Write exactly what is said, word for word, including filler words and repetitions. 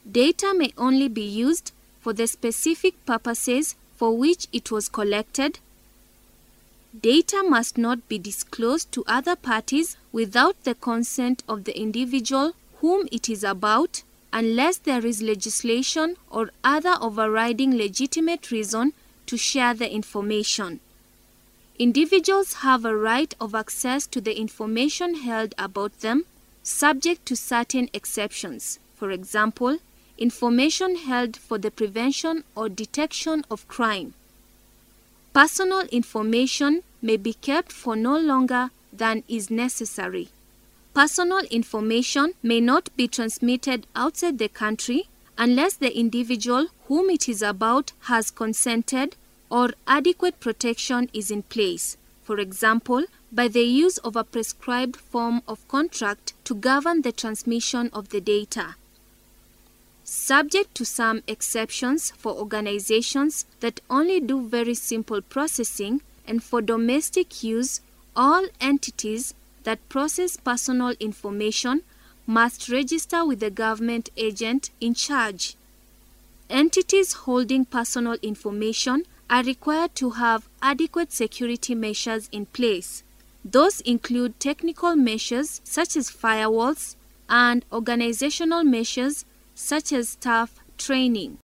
Data may only be used for the specific purposes for which it was collected. Data must not be disclosed to other parties without the consent of the individual whom it is about, unless there is legislation or other overriding legitimate reason to share the information. Individuals have a right of access to the information held about them, subject to certain exceptions. For example, information held for the prevention or detection of crime. Personal information may be kept for no longer than is necessary. Personal information may not be transmitted outside the country unless the individual whom it is about has consented or adequate protection is in place, for example, by the use of a prescribed form of contract to govern the transmission of the data. Subject to some exceptions for organizations that only do very simple processing and for domestic use, all entities that process personal information must register with the government agent in charge. Entities holding personal information are required to have adequate security measures in place. Those include technical measures such as firewalls and organizational measures such as staff training.